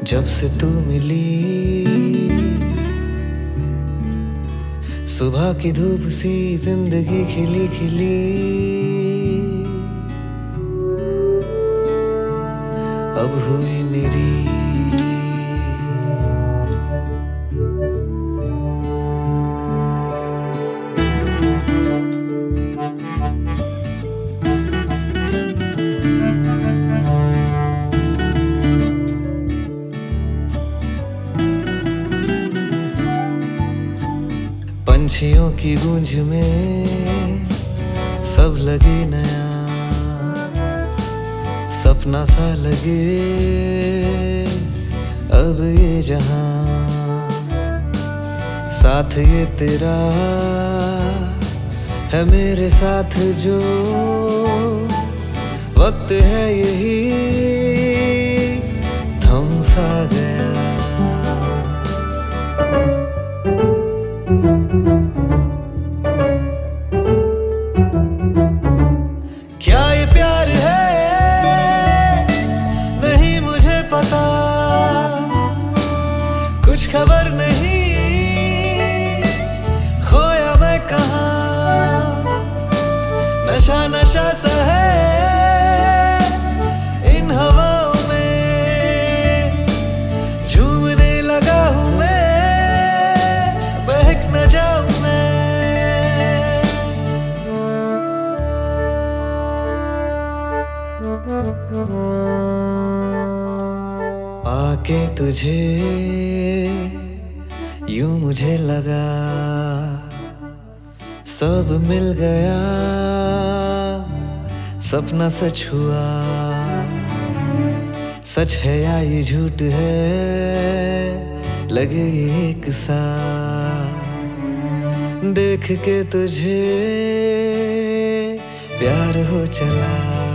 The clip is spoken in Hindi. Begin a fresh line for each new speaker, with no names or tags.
जब से तू मिली, सुबह की धूप सी जिंदगी खिली खिली। अब हुई मेरी पंछियों की गूंज में सब लगे नया, सपना सा लगे अब ये जहां। साथ ये तेरा है मेरे साथ जो वक्त है यही थम सा गया। क्या ये प्यार है नहीं मुझे पता, कुछ खबर नहीं खोया मैं कहाँ। नशा नशा सा है इन हवाओं में, झूमने लगा हूँ मैं, बहक न जाऊँ मैं। आके तुझे यूं मुझे लगा सब मिल गया, सपना सच हुआ। सच है या ये झूठ है लगे ये एक सा, देख के तुझे प्यार हो चला।